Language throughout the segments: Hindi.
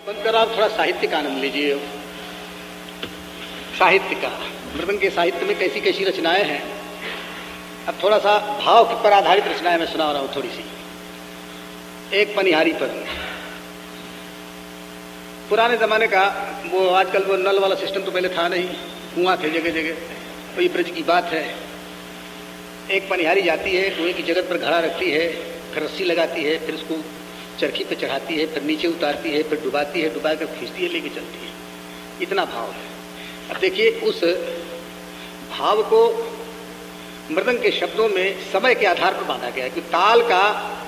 बंद कर आप थोड़ा साहित्य का आनंद लीजिए। साहित्य का, मृदंग के साहित्य में कैसी कैसी रचनाएं हैं। अब थोड़ा सा भाव पर आधारित रचनाएं मैं सुना रहा हूं थोड़ी सी। एक पनिहारी पर, पुराने जमाने का वो, आजकल वो नल वाला सिस्टम तो पहले था नहीं, कुआं थे जगह जगह, तो ये ब्रज की बात है। एक पनिहारी जाती है, कुएं की जगत पर घड़ा रखती है, फिर रस्सी लगाती है, फिर उसको चरखी पे चढ़ाती है, फिर नीचे उतारती है, फिर डुबाती है, डुबा कर खींचती है, लेके चलती है। इतना भाव है। अब देखिए उस भाव को मृदंग के शब्दों में समय के आधार पर बांधा गया है कि ताल का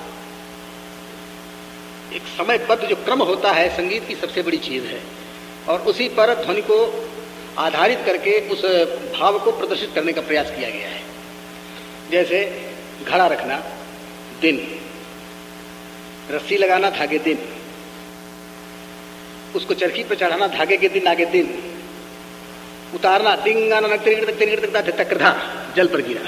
एक समयबद्ध जो क्रम होता है संगीत की सबसे बड़ी चीज है, और उसी पर ध्वनि को आधारित करके उस भाव को प्रदर्शित करने का प्रयास किया गया है। जैसे घड़ा रखना दिन, रस्सी लगाना धागे दिन, उसको चरखी पर चढ़ाना धागे के दिन आगे दिन, उतारना तिंगाना तकरधा जल पर गिरा,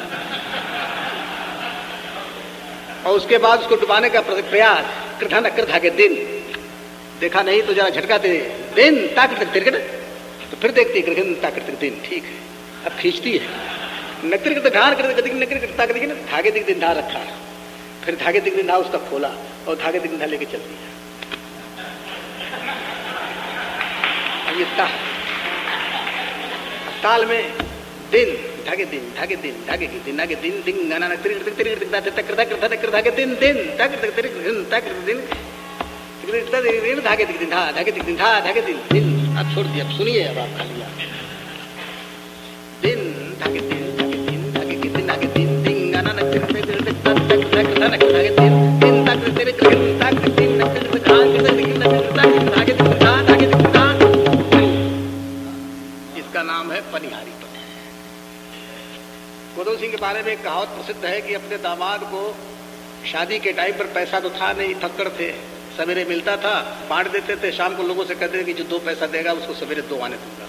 और उसके बाद उसको डुबाने का प्रयास कृधा नक्कर धागे दिन, देखा नहीं तो जरा झटका दे दिन ताकत तिरकट, तो फिर देखती है ताकत दिन, ठीक है। अब खींचती है नक्कर ढान कर धागे दिख दिन ढा रखा, फिर धागे दिख दिन ढा उसका खोला और धागे दिख दिन लेके चलती है। ये ताल में दिन धागे दिन धागे दिन धागे के दिन आगे दिन दिन गाना धागे दिन दिन धागे दिख दिन धा धागे दिख दिन धा धागे दिन दिन। अब छोड़ दिया, अब सुनिए, अब आप खाली दिन धागे दिन धागे दिन धागे के दिन आगे दिन दिन गाना धागे दिन दिन धागे तेरे धागे दिन धागे इसका नाम है पनिहारी पर। गोदो सिंह के बारे में एक कहावत प्रसिद्ध है कि अपने दामाद को शादी के टाइम पर पैसा तो था नहीं, थक्कड़ थे, सवेरे मिलता था, बांट देते थे, शाम को लोगों से कहते थे कि जो 2 पैसा देगा उसको सवेरे 2 आने दूंगा।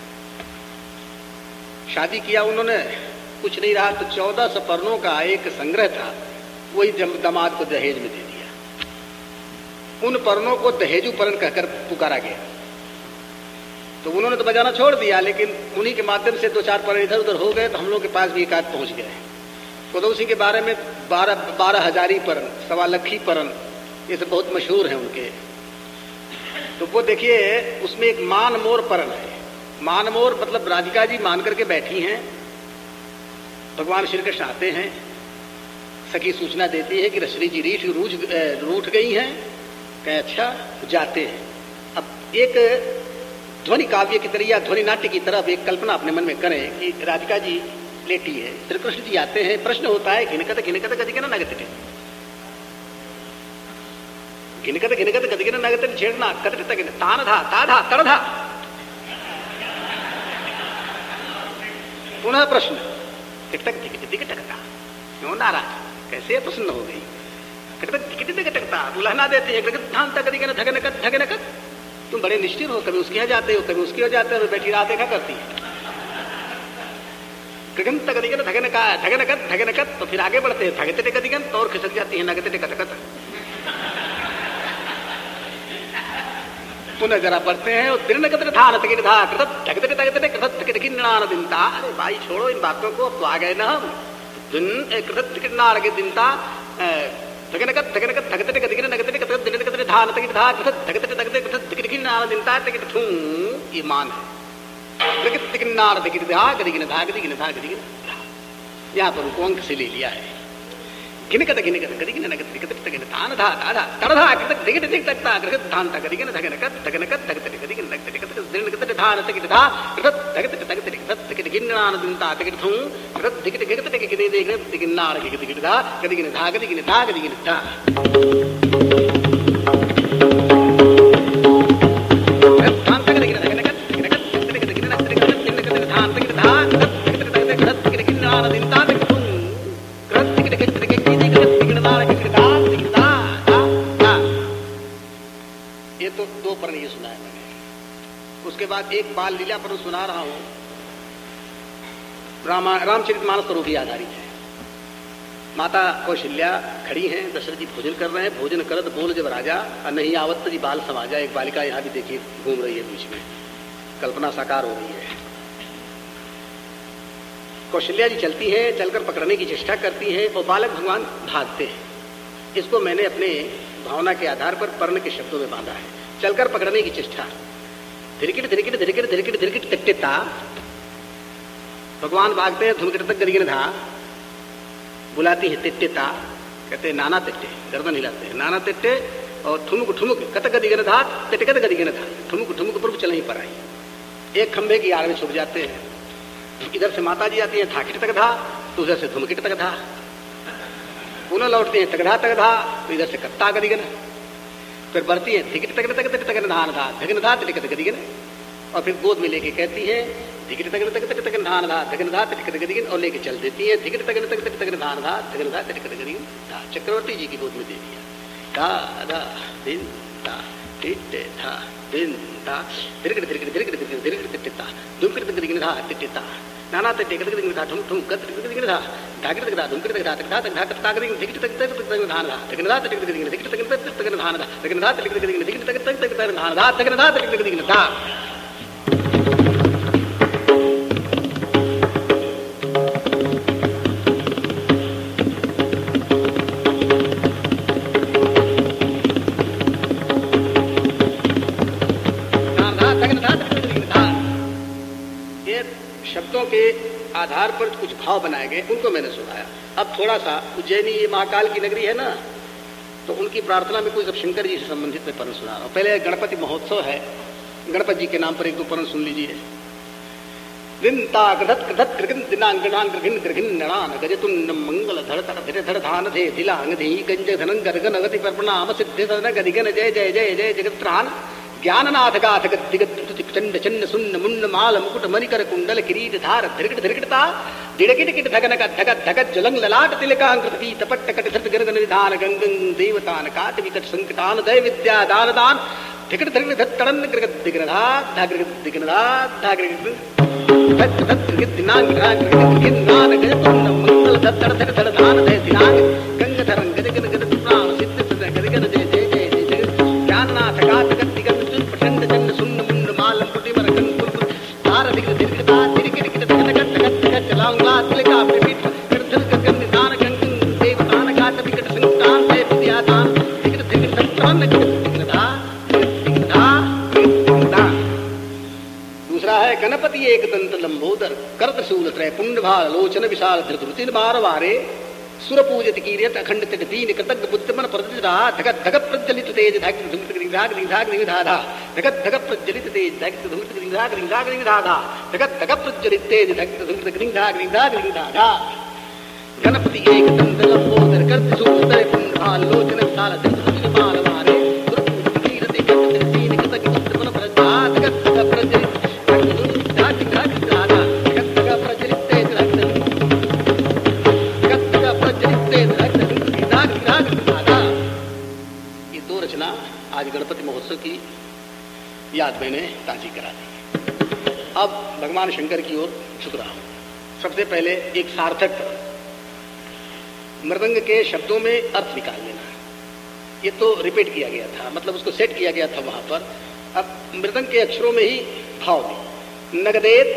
शादी किया उन्होंने, कुछ नहीं रहा तो 14 सपर्णों का एक संग्रह था, वही दामाद को दहेज में दे दिया। उन पर्णों को दहेजू पर्ण कहकर पुकारा गया, तो उन्होंने तो बजाना छोड़ दिया, लेकिन उन्हीं के माध्यम से 2-4 पर्ण इधर उधर हो गए, तो हम लोग के पास भी एक आध पहुंच गए। गोदो सिंह के बारे में 12 हजारी पर्ण, 1.25 लखी पर्ण, ये सब बहुत मशहूर हैं उनके। तो वो देखिए उसमें एक मान मोर पर्ण है। मान मोर मतलब राधिका जी मान करके बैठी हैं, भगवान श्री कृष्ण आते हैं, सखी सूचना देती है कि रश्मि जी रूठ गई हैं, कहे अच्छा, जाते हैं। अब एक ध्वनि काव्य की तरह या ध्वनि नाट्य की तरफ एक कल्पना अपने मन में करें कि राधिका जी लेटी है, श्री कृष्ण जी आते हैं, प्रश्न होता है घिनकत गति ना नगत घिनकत गति ना नगत छेड़ना कत तान धा ताधा तड़धा। पुनः प्रश्न टिकटकता क्यों नाराज, कैसे प्रसन्न हो गई, टिकटकता बुलाना देते हैं, धगनकत तुम बड़े निष्ठुर हो, कभी उसके यहाँ जाते हो कभी उसके यहाँ जाते हो, बैठी रात देखा करती है। धगनकत तो फिर आगे बढ़ते हैं, धगते गदिगन तो और खिसक जाती है, नगते कटकत। पुनः जरा बढ़ते हैं और अरे भाई छोड़ो इन बातों को, अब तो आ गए ना हम। ये मान है, यहाँ पर उनको अंक से ले लिया है। घिनकत तान धा ताधा तड़धा ये तो 2 पर्ण ये सुना है मैंने। उसके बाद एक बाल लीला पर सुना रहा हूं, रामचरितमानस पर भी आधारित है। माता कौशल्या खड़ी हैं, दशरथ जी भोजन कर रहे हैं। भोजन करत बोल जब राजा, नहीं आवत जी बाल समाजा। एक बालिका यहाँ भी देखिए घूम रही है बीच में, कल्पना साकार हो रही है। कौशल्या जी चलती हैं, चलकर पकड़ने की चेष्टा करती हैं और बालक भगवान भागते हैं। इसको मैंने अपने भावना के आधार पर पर्ण के शब्दों में बांधा है। चलकर पकड़ने की चेष्टा, धिरकिट धिरकिट धिरकिट धिरकिट धिरकिट तिट्टिता, भगवान भागते हैं। धुमकिट तक गरिगन धा, बुलाती है तिट्टिता, कहते हैं नाना तिट्टे, गर्दन हिलाते हैं नाना तिट्टे। और ठुमुक ठुमुक कत गदिगन धा, तिटकत गदिगन धा, ठुमुक ठुमुक पर चल नहीं पा रही। एक खंभे की आड़ में छुप जाते हैं। इधर से माता जी आती है, थाकिट तक धा, तो उधर से धुमकिट तक धा। पुनः लौटते हैं तगधा तक धा, तो इधर से कत्ता गदिगन। फिर बढ़ती है धिकिट तक तक तक तक धान धा, धगन धा तिटकत गदिगन। और फिर गोद में लेके कहती है धिकिट तक तक तक तक धान धा, धगन धा तिटकत गदिगन, और लेके चल देती है धिकिट तक तक तक तक धान धा, धगन धा तिटकत गदिगन। चक्रवर्ती जी की गोद में दे दिया। धा धा दिन धा टिट्टे धा दिन धा, धिरकिट धिरकिट धिरकिट धिरकिट धिरकिट तिट्टिता, धुमकिट तक गदिगन धा तिट्टिता, नाना तिट्टे कत गदिगन धा, ठुम ठुम कत गदिगन धा, धाकिट तक धा, धुमकिट तक धा, तक धा तक धा कत गदिगन, धिकिट तक तक तक धान धा, धगन धा तिटकत गदिगन, धिकिट तक तक तक धान धा, धगन धा तिटकत गदिगन, धिकिट तक तक तक धान धा, धगन धा तिटकत गदिगन धा। शब्दों के आधार पर कुछ भाव बनाए गए, उनको मैंने सुनाया। अब थोड़ा सा उज्जैनी, ये महाकाल की नगरी है ना, तो उनकी प्रार्थना में कुछ अब शंकर जी से संबंधित मैं पर्ण सुना रहा हूँ। पहले गणपति महोत्सव है, गणपति जी के नाम पर एक दो पर्ण सुन लीजिए। दिनता गृधत गृधत गृगिन दिनांग गणांग गृगिन गृगिन नणान गजतुंड मंगल धड़ तड़ धीरे धड़ धान धे दिलांग धी गंज धनंग गरगन गति परप्रणाम सिद्धि सदन गदिगन जय जय जय जय जगत्रान ज्ञाननाथ गाथ गद्दिगत चंड चन्न सुन्न मुंड माल मुकुट मणिकर कुंडल किरीट धार धिरकिट धिरकिटता दिड़किट किट धगन का धगत धगत जलंग ललाट तिलकांकृत की तपट्ट कट धृत गर्गन निधान गंगं देवतान काट विकट संकटान दय विद्या दान दान धिकट धिरकिट धत तड़न गृगत दिगनधा धागृगत दिगनधा धागृगत धत धत गृगत दिनांग गृगत गिन्नान गजतुंड मंगल धत तड़ धड़ धड़ धान दय दिनांग गंग धरंग गजगन गजत प्राण सिद्ध सद गजगन जय जय जय जय ज्ञाननाथ गाथ गद्दिगन प्रचंड चंड सुन्न मुंड माल मुकुट मरकन कुल धार धिकट धिरकिटता दिड़किट किट धगत धगत धगत चलाऊंगा तिलका प्रपीठ कर धर गगन निधान गंगं देवतान गाथ विकट संकटान दय विद्या दान धिकट धिकट धत तड़न गजत दिगनधा दिगनधा दिगनधा। दूसरा है गणपति एक दंत लंबोदर करत शूल त्रय पुंड भाल लोचन विशाल धृतुतिन बार वारे सुर पूजित कीर्त अखंड तट दीन कृतज्ञ बुद्ध मन प्रजरा धगत धगत प्रज्वलित तेज धाग धुमत ग्रिंधाग ग्रिंधाग ग्रिंधाधा धगत धगत प्रज्वलित तेज धाग धुमत ग्रिंधाग ग्रिंधाग ग्रिंधाधा धगत धगत प्रज्वलित तेज धाग धुमत ग्रिंधाग ग्रिंधाग ग्रिंधाधा। गणपति एक दंत लंबोदर करत शूल त्रय पुंड भाल लोचन विशाल धृतुतिन बार वारे सुर पूजित कीर्त अखंड तट दीन कृतज्ञ बुद्ध मन प्रजरा धगत धगत प्रज्वलित आज गणपति महोत्सव की याद मैंने ताजी करा दी। अब भगवान शंकर की ओर झुक रहा हूं। सबसे पहले एक सार्थक मृदंग के शब्दों में अर्थ निकाल लेना। ये तो रिपीट किया गया था, मतलब उसको सेट किया गया था वहां पर। अब मृदंग के अक्षरों में ही भाव दी। नगदेत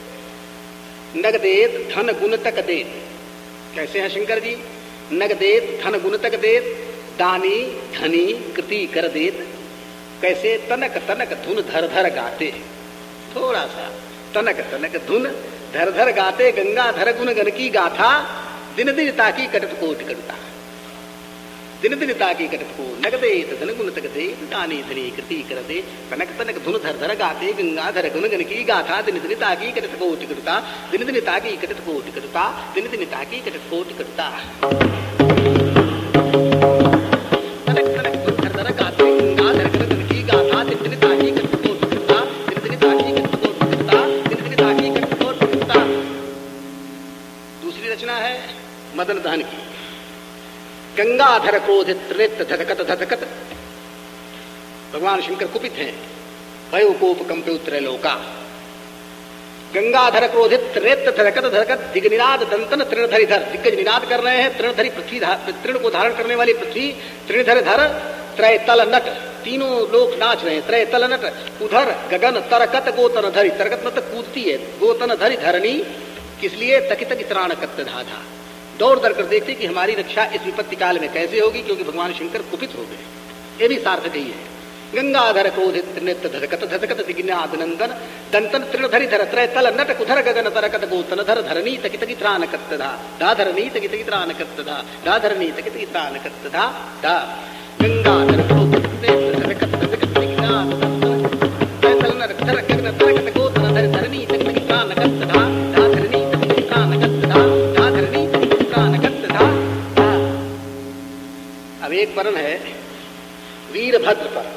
नगदेत धन गुण तक देत। कैसे हैं शंकर जी? नगदेत धन गुण तक देत, दानी धनी कृति कर देत। कैसे? तनक तनक धुन धर धर गाते। थोड़ा सा तनक तनक धुन धर धर गाते, गंगा धर गुण गण की गाथा, दिन दिन ताकी कटत कोट कटता, दिन दिन ताकी कटत को। नगदेत धन गुण तक दे, दानी धनी कृति कर दे, तनक तनक धुन धर धर गाते, गंगा धर गुण गण की गाथा, दिन दिन ताकी कटत कोट कटता, दिन दिन ताकी कटत कोट कटता, दिन दिन ताकी कटत कोट कटता। मदन दहन की। गंगाधर क्रोधित त्रिनेत्र धधकत धधकत। भगवान शंकर कुपित हैं, भय कोप कंपे उतरे लोका। गंगाधर क्रोधित त्रेत धरकत धरकत दिग्निनाद दंतन तृणधरीधर, दिग्गज निनाद कर रहे हैं। तृणधरी पृथ्वी, तृण को धारण करने वाली पृथ्वी, तृणधर धर, त्रयतल नट, तीनों लोग नाच रहे हैं। त्रयतल नट, उधर गगन तरकत गोतन धरी, तरकत मतलब कूदती है, गोतन धरी धरणी, किस लिए? तकित त्राणकत धाधा, दौड़ दौड़ कर देखती कि हमारी रक्षा इस विपत्ति काल में कैसे होगी, क्योंकि भगवान शंकर कुपित हो गए। ये भी सार्थक ही है। गंगाधर क्रोधित नृत्य धरकत धरकत दिग्नाद नंदन दंतन तृणधरी धर त्रयतल नट कुधर गगन तरकत गोतन धर धरणी तकित त्राणकत धा धा धरणी तकित त्राणकत धा धा धरणी तकित त्राणकत धा धा। गंगाधर क्रोधित नृत्य धरकत धरकत दिग्नाद त्रयतल नट कुधर गगन तरकत गोतन धर धरणी तकित त्राणकत धा धा धरणी तकित त्राणकत धा धा धरणी तकित त्राणकत धा धा। अब एक पर्व है वीरभद्र पर।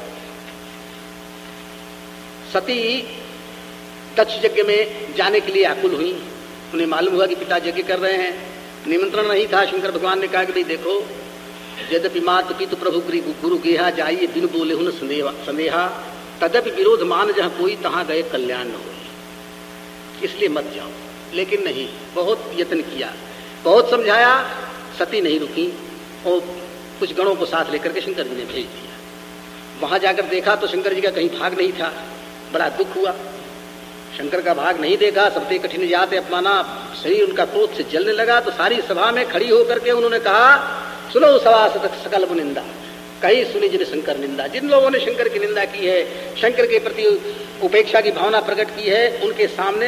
सती दक्ष यज्ञ में जाने के लिए आकुल हुई। उन्हें मालूम हुआ कि पिता यज्ञ कर रहे हैं, निमंत्रण नहीं था। शंकर भगवान ने कहा कि भाई देखो, यद्यपि मातु पितु प्रभु गुरु गेहा जाइए बिन बोले हुन संदेहा, तदपि विरोध मान जहाँ कोई तहाँ गए कल्याण न हो, इसलिए मत जाओ। लेकिन नहीं, बहुत यत्न किया, बहुत समझाया, सती नहीं रुकी और कुछ गणों को साथ लेकर के शंकर जी ने भेज दिया। वहां जाकर देखा तो शंकर जी का कहीं भाग नहीं था। बड़ा दुख हुआ, शंकर का भाग नहीं देखा। सबते कठिन जाते अपमाना, शरीर उनका क्रोध से जलने लगा। तो सारी सभा में खड़ी होकर के उन्होंने कहा, सुनो सभा सकल निंदा, कहीं सुनी जिन शंकर निंदा। जिन लोगों ने शंकर की निंदा की है, शंकर के प्रति उपेक्षा की भावना प्रकट की है, उनके सामने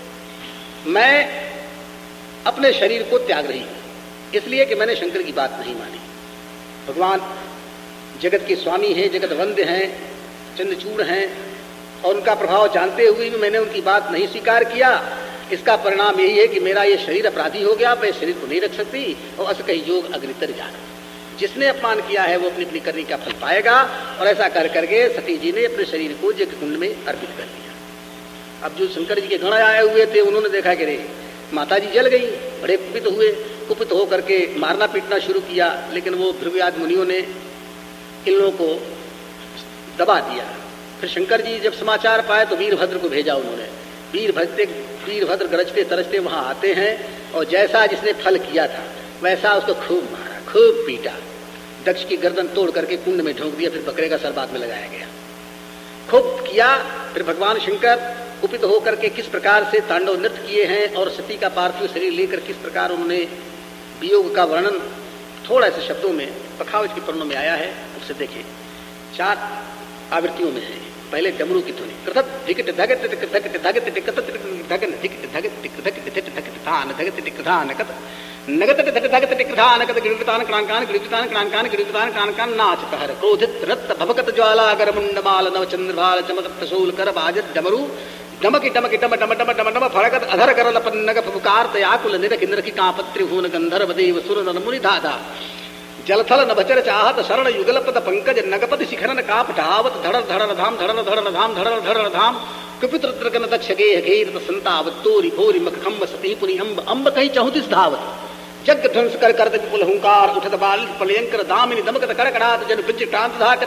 मैं अपने शरीर को त्याग रही हूं, इसलिए कि मैंने शंकर की बात नहीं मानी। भगवान जगत के स्वामी हैं, जगत वंद्य हैं, चंद्रचूड़ हैं, और उनका प्रभाव जानते हुए भी मैंने उनकी बात नहीं स्वीकार किया। इसका परिणाम यही है कि मेरा ये शरीर अपराधी हो गया, मैं शरीर को नहीं रख सकती, और अस कही योग अग्नितर जान। जिसने अपमान किया है वो अपनी अपनी करनी का फल पाएगा। और ऐसा कर करके सती जी ने अपने शरीर को यज्ञ कुंड में अर्पित कर दिया। अब जो शंकर जी के गण आए हुए थे, उन्होंने देखा कि रे माता जी जल गई, बड़े कुपित हुए। कुपित होकर के मारना पीटना शुरू किया, लेकिन वो भृगुयाद मुनियों ने इन लोगों को दबा दिया। फिर शंकर जी जब समाचार पाए तो वीरभद्र को भेजा उन्होंने। वीरभद्र गरजते तरजते वहां आते हैं, और जैसा जिसने फल किया था वैसा उसको खूब मारा, खूब पीटा, दक्ष की गर्दन तोड़ करके कुंड में झोंक दिया। फिर बकरे का सर बाद में लगाया गया, खूब किया। फिर भगवान शंकर कुपित होकर के किस प्रकार से तांडव नृत्य किए हैं, और सती का पार्थिव शरीर लेकर किस प्रकार उन्होंने वियोग का वर्णन थोड़ा से शब्दों में पखावज के पर्णों में आया है, उससे देखिए। 4 आवृत्तियों में है। पहले डमरू की ध्वनि, कृतक धिकट धगत धगत धगत टिकत धगन धिकट धगत टिकत धिकट धगत धान धगत टिकधान कत नगत धगत धगत टिकधान कत गिरवितान क्रांकान गिरवितान क्रांकान गिरवितान क्रांकान नाच कहर क्रोधित रक्त भवकत ज्वाला अगर मुंडमाल नव चंद्रभाल चमकत शूल कर बाजत डमरू डमकी डमकी डम डम डम डम डम फड़कत अधर करल पन्नग फुकार तयाकुल निरक इंद्र की कांपत त्रिभुवन गंधर्व देव सुर नर मुनि धाधा जलथल नभचर चाहत शरण युगलपद पंकज नगपति शिखरन काप ढावत धड़र धड़र धाम धड़र धड़र धाम धड़र धड़र धाम कुपित रुद्रगन दक्ष गेह घेर संतावत तोरी भोरी मखखम्ब सती पुनि अम्ब अम्ब कहीं 34 धावत जग ध्वंस कर कर विपुल हुंकार उठत बाल पलयंकर दामिनी दमकत कड़कड़ात जन बिज क्रांत धा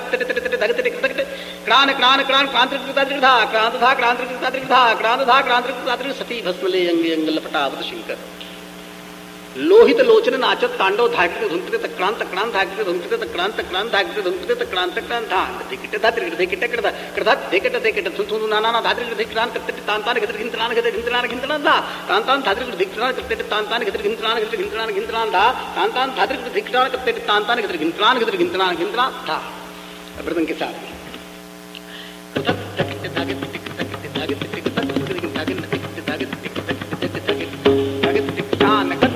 क्रान क्रान क्रान क्रांतिकृता दृढ़ा क्रांत धा क्रांतिकृता दृढ़ा क्रांत धा क्रांतिकृता दृढ़ सती भस्मले अंग अंग लपटावत शंकर लोहित लोचन नाचत तांडव धाकते धुंकते तक्रांत क्रांत धाकते धुंकते तक्रांत क्रांत धाकते धुंकते तक्रांत क्रांत धान धिकटे धात्रिक धिकटे कडदा कडदा धिकटे धिकटे थुथु नाना धात्रिक धिकरान करते तांतान गतर घिंतरान गतर घिंतरान घिंतरान धा तांतान धात्रिक धिकरान करते तांतान गतर घिंतरान गतर घिंतरान घिंतरान धा तांतान धात्रिक धिकरान करते तांतान गतर घिंतरान गतर घिंतरान घिंतरान धा। मृदंग के साथ कथक धिकटे धागे टिक टिक धागे टिक तक टिक धागे टिक धागे टिक तक टिक धागे धागे टिक तान कत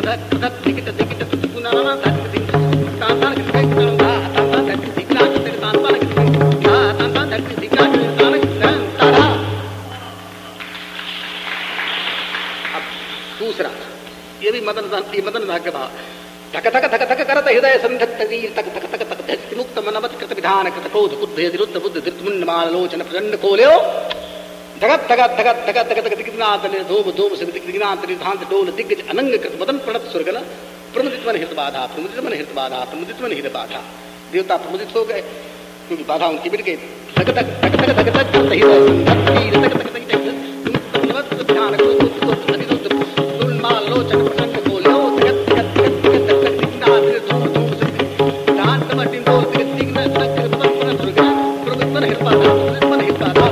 दूसरा ये भी मदन भाग का भाव। धक धक धक धक करत हृदय संधक तीर तक धक धक तक धक मुक्त मनमत कृत विधान कृत क्रोध कुद्ध विरुद्ध बुद्ध धृत मुंड मालोचन प्रचंड कोल्यो धगत धगत धगत धगत धगत दिग्नाथ निर्धूम धूम से दिग्नाथ निर्धांत डोल दिग्गज अनंग कृत मदन प्रणत सुरगन प्रमुदित मन हृत बाधा प्रमुदित मन हृत बाधा प्रमुदित मन हृत बाधा। देवता प्रमुदित हो गए क्योंकि बाधा उनकी मिट गई। धक धक धक धक धक धक करत हृदय संधक तीर तक तक तक मुक्त मनमत कृत विधान कृत क्रोध कुद्ध विरुद्ध मुंड मालोचन प्रचंड कोल्यो धगत धगत धगत धगत दिग्नाथ निर्धूम धूम से दिग्नाथ मटिन डोल दिग्नाथ कृत मदन प्रणत सुरगन प्रमुदित मन हृत बाधा प्रमुदित मन हृत बाधा।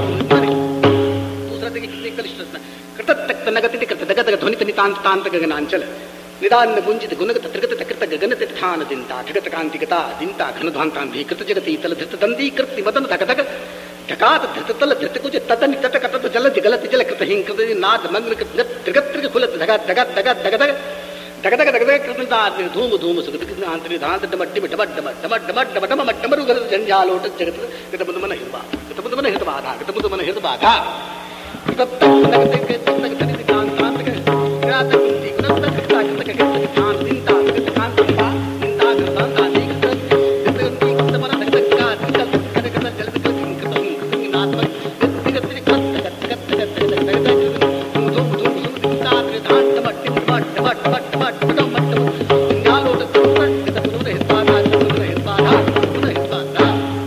ध्वनित नितांत तांत गगनांचल निदान गुंजित गुणगत त्रिगत तकृत गगन तिथान दिनता ठगत कांतिगता दिनता घन ध्वांतांधि कृत जगति तल धृत दंदी कृति मदन धक धक ढकात धृत तल धृत कुज ततन तट कटत जल जगलत जल कृत हिं कृत नाद मग्न त्रिगत त्रिग खुलत धगत धगत धगत धगत धगत धगत धगत कृतनाद धूम धूम सुगत कृतांत निधांत डमट्टि डमट डमट डमट डमट डमट डमट डमरु गल जंजालोट जगत गतमुद मन हिरबा गतमुद मन हिरबा गतमुद मन हिरबा धा तक तक तक तक तक कांतांत के रात कुंती गुणत तक तक तक ध्यान दिनता तक कांत दिनता दिनता कांता दिक तक दिगंती कुंत मन तक तक का तक तक तक जल तक कृत नात्मक दिग दिग तक तक तक तक धूम धूम दिनता ध्यान टमट टमट टमट टमट टमट टमट जालोट तक तक हितबाधा हितबाधा हितबाधा।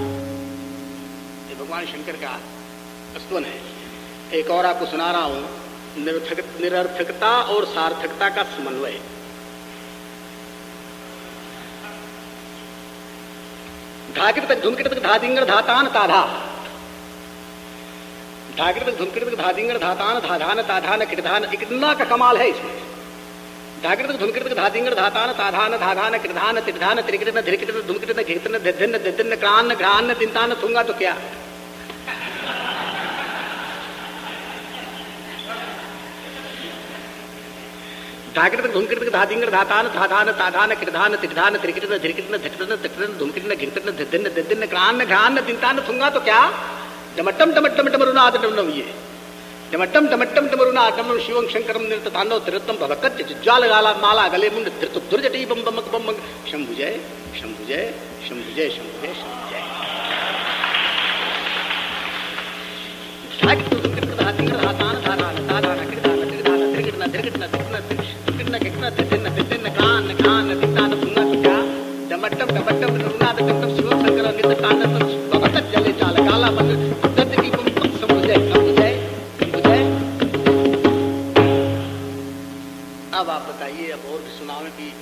ये भगवान शंकर का स्तवन है। एक और आपको सुना रहा हूं निरर्थकता और सार्थकता का समन्वय। धाकिट तक धुमकिट तक धादिंगड़ धातान ताधा धाकिट तक धुमकिट तक धादिंगड़ धातान धाधान ताधान किटधान कितना का कमाल है इसमें। धाकिट तक धुमकिट तक धादिंगड़ धातान ताधान धाधान किटधान तिटधान त्रिकिटन धिरकिटन धुमकिटन घिटन धिन धिन क्रान घ्रान दिनतान थूंगा तो क्या। धाकिट धूमकिट धादिंगड़ धातान धाधान ताधान किटधान तिटधान त्रिकिटन धिरकिटन धटन तटन धूमकिटन घिरतन धिन धिन क्रान घ्रान दिनतान थूंगा तो क्या। डमट्टम डमट्टम डमरुनाद डमनम ये डमट्टम डमट्टम डमरुनाद डमनम शिवं शंकरम निर्ततांडव त्रिरत्नम भवकच्च ज्वाल गाला माला गले मुंड धृत दुर्जटी बम बम बम शंभु जय शंभु जय शंभु जय शंभु जय शंभु जय। धाकिट धूमकिट धादिंगड़ धातान धाधान ताधान किटधान तिटधान त्रिकिटन धिरकिटन डमट्टम डमट्टम रुनाद डमट्टम शिवं शंकर निर्ततांडव भवकच्च जले जाल गाला बन दर्द की बम शंभु जय शंभु जय शंभु जय। अब आप बताइए अब और भी सुनावे की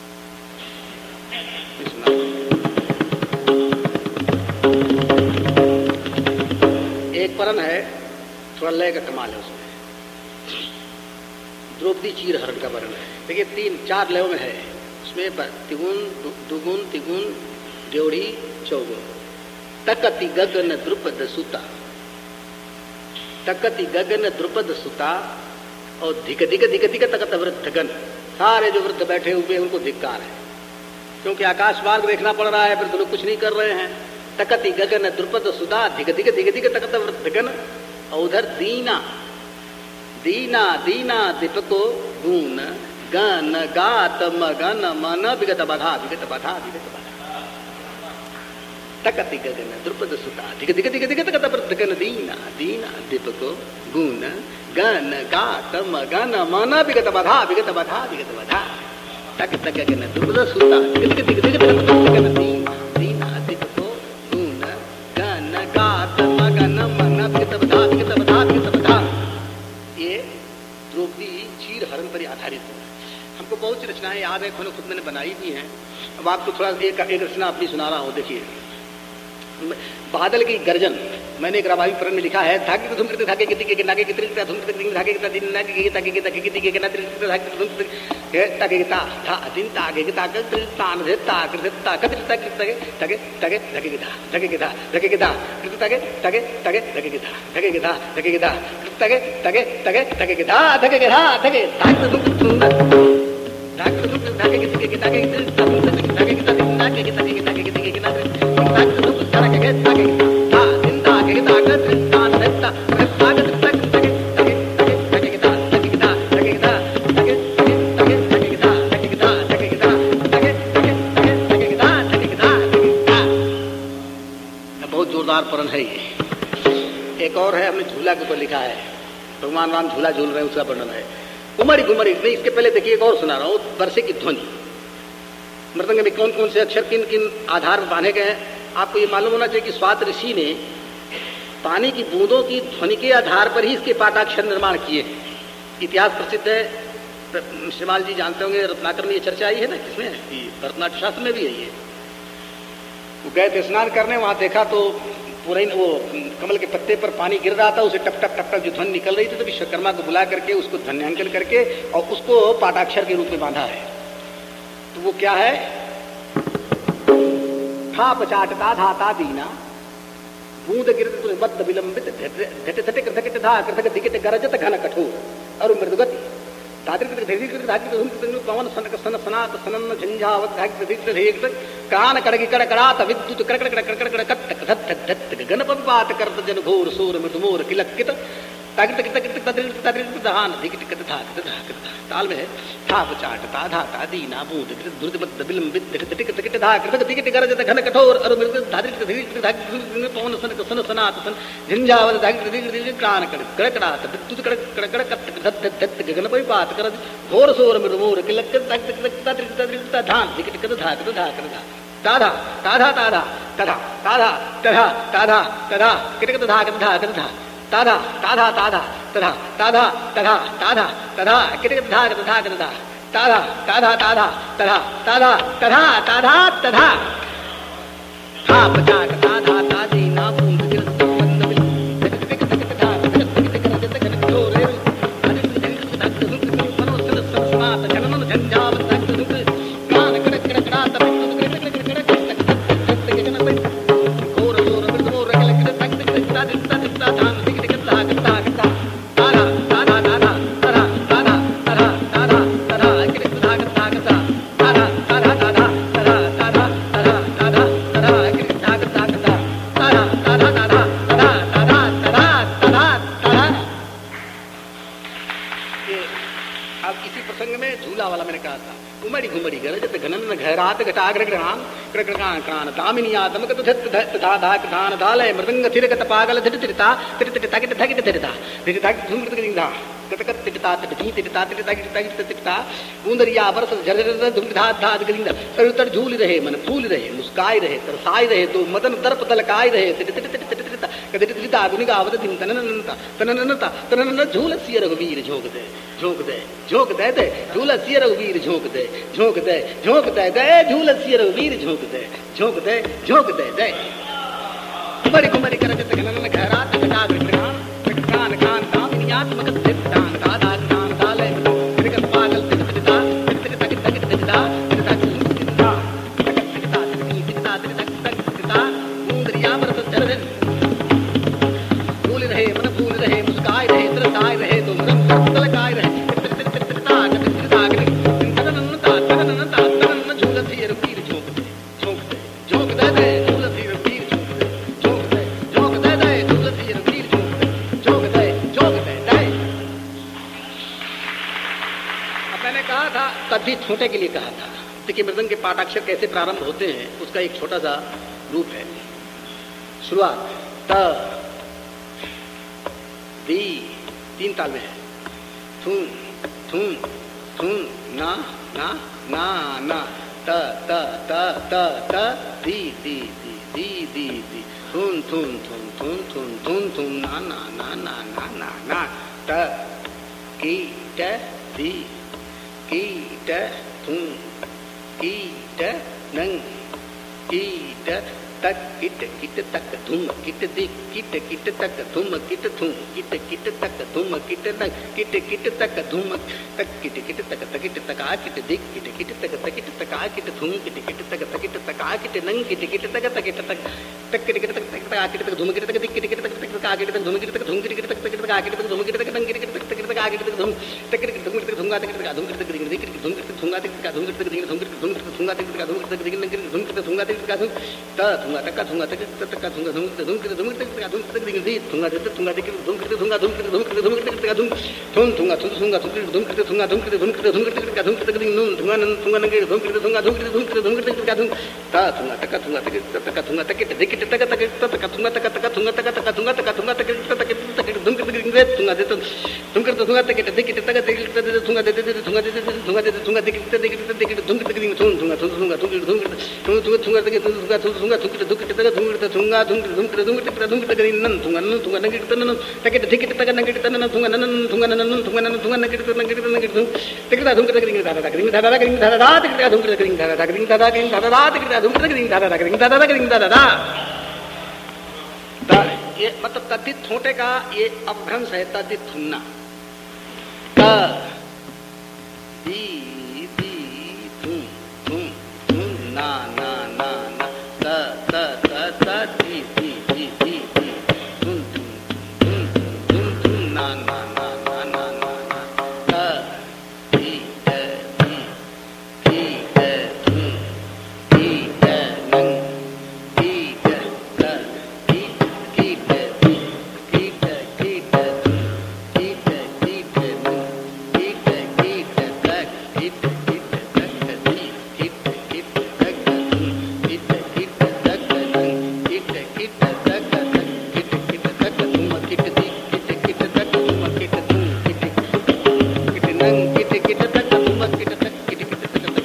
एक परन है थोड़ा लय का कमाल है उसमें। द्रौपदी चीर हरण का वर्णन है। देखिए 3-4 लयों में है उसमें तिगुन दुगुन तिगुन ड्योढ़ी चौगुन। तकति गगन द्रुपद सुता तकति गगन द्रुपद सुता और धिक धिक धिक धिक तकत वृद्धगन। सारे जो वृद्ध बैठे हुए उनको धिक्कार है क्योंकि आकाश मार्ग देखना पड़ रहा है फिर तो लोग कुछ नहीं कर रहे हैं। तकति गगन द्रुपद सुता धिक धिक धिक धिक तकत वृद्धगन। और उधर दीना दीना दीना दीपको गुण गन गात मगन मन विगत बधा विगत बधा विगत बधा। तकति गगन द्रुपद सुता धिक धिक धिक धिक तकत वृद्धगन दीना दीना दीपको गुण गन गात मगन मन विगत बधा विगत बधा विगत बधा। तक गगन द्रुपद सुता धिक धिक धिक धिक तकत वृद्धगन दीना दीना दीपको गुण गन गात मगन मन विगत बधा विगत बधा विगत बधा। ये द्रौपदी चीर हरण पर आधारित है। हमको बहुत सी रचनाएं याद है खुद मैंने बनाई भी हैं। अब आपको थोड़ा एक रचना अपनी सुना रहा हूँ। देखिए बादल की गर्जन मैंने एक रामायण पुराण में लिखा है। धागे धूम करते धागे कितने के नागे कितने धूम करते धागे कितना दिन नागे के ताके के ताके कितने के नागे धागे धूम करते ताके ता था दिन तागे के ताके तान दे ताके ताके ताके ताके ताके ताके धागे के धा धागे के धा धागे के धा ताके ताके ताके धागे के धा धागे के धा धागे के धा ताके ताके ताके धागे के धा धागे के धा धागे धागे धूम बहुत जोरदार परण है ये। एक और है, हमने झूला के ऊपर लिखा है, भगवान राम झूला झूल रहे हैं, उसका वर्णन है। उमड़ी घुमड़ी नहीं, इसके पहले देखिए एक और सुना रहा हूँ, वर्षे की ध्वनि। मृदंग में कौन कौन से अक्षर किन किन आधार पर बांधे गए हैं आपको ये मालूम होना चाहिए कि स्वात ऋषि ने पानी की बूंदों की ध्वनि के आधार पर ही इसके पाठाक्षर निर्माण किए। इतिहास प्रसिद्ध है, शिमाल जी जानते होंगे, रत्नाकर में ये चर्चा आई है ना, किसमें, भरतनाट्य शास्त्र में भी है ये। वो गए थे स्नान करने, वहां देखा तो पूरा वो कमल के पत्ते पर पानी गिर रहा था, उसे टप टप टप टप जो ध्वनि निकल रही थी, तो विश्वकर्मा को बुला करके उसको ध्वन्यांकन करके और उसको पाठाक्षर के रूप में बांधा है। तो वो क्या है, था पचाटता धाता दीना बूंद गिरत बद्ध विलंबित घट घट घट धा कृतक दिगिट गरजत घन कठोर और मृदुगति पवन सन सनात सनन झंझावत कान कड़गी कड़कड़ात विद्युत कड़कड़ कड़कड़ कड़कड़ गणपत करत जन घोर सोर मृदुमोर किलकित ताल में है था चाट ताधा तादी नाबूद द्रुत विलंबित धा कृतक दिगिट गरजत घन कठोर और पवन सन सनात सन झंझावत कान कड़कड़ात विद्युत कड़कड़ गणपत करत घोर सोर मृदुमोर किलकित धान दिगिट धा ताधा ताधा ताधा तधा ताधा तधा ताधा तधा किटकत धा धा ताधा ताधा ताधा तधा ताधा तधा ताधा तधा किटकत धा तधा ताधा ताधा ताधा तधा ताधा तधा ताधा तधा था पचाट ताधा तादी ना बूंद गिरत बंद मृदंग थिरगत पागल धिटा झूल रहे मन फूल रहे मुस्काई रहे तरसाई रहे तो मदन दर्प दलकाई रहे झूल सिय रघुवीर झोंक दे झोंक दे झोंक दे दे झूल सिय रघुवीर झोंक दे झोंक दे झोंक दे दे झूल सिय रघुवीर झोंक दे झोंक दे झोंक दे दे बड़ी कुमरी कर जत गणन घरात घटा कान कान दामिनियात्मक सिद्धांत दादा कान दाले त्रिगत पागल तिगता तिगता तिगता तिगता तिगता मुंदरिया बरस चरदन फूल रहे मन फूल रहे मुस्काई रहे तरसाई रहे तो मदन तलकाई रहे तभी छोटे के लिए कहा था। देखिए मृदंग के पाठाक्षर कैसे प्रारंभ होते हैं उसका एक छोटा सा रूप है। शुरुआत त दी 3 ताल में है, थून थून थून ना ना ना ना त त त त त दी दी दी दी दी दी थून थून थून थून थून थून थून ना ना ना ना ना ना ना त की ट दी कीट थूं कीट नंग कीट तक किट किट तक धूम किट दिक किट किट तक धूम किट थूं किट किट तक धूम किट नंग किट किट तक धूम तक किट किट तक तकिट तका किट दिक किट किट तक तकिट तका किट धूम किट किट तक तकिट तका किट नंग किट किट तक तकिट तक तक किट किट तक तका किट तक धूम किट तक दिक किट किट तक तका किट धूम किट तक धूम किट किट तक ये मतलब तद्धित छोटे का ये अपभ्रंश है, तद्धित थुमना। त दी दी थुम थुम थुम ना ना ना ना त त त त दी दी दी दी दी थुम थुम थुम थुम थुम ना ना ना ना ना ना ना त दी द दी दी द थुम दी द नंग दी द त दी दी द दी दी द दी द थुम दी द दी द नंग दी द दी द तक दी द दी द तक दी दी द दी द तक थुम दी द दी द तक नंग दी द दी द तक तक दी द दी द तक थुम दी द दी द दी द तक थुम दी द थुम दी द दी द नंग दी द दी द तक थुम दी द तक दी द दी द तक तक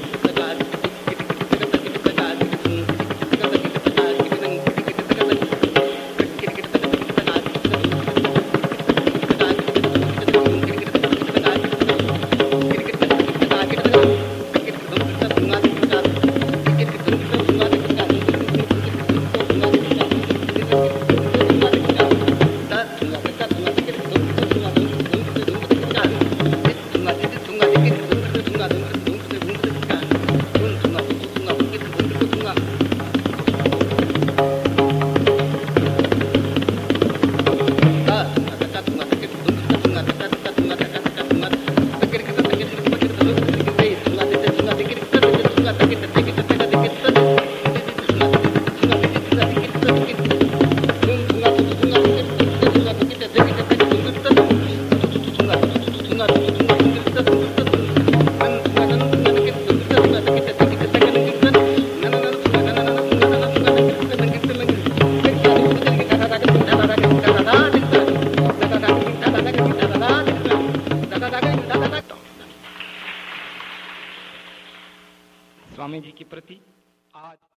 स्वामी जी के प्रति आज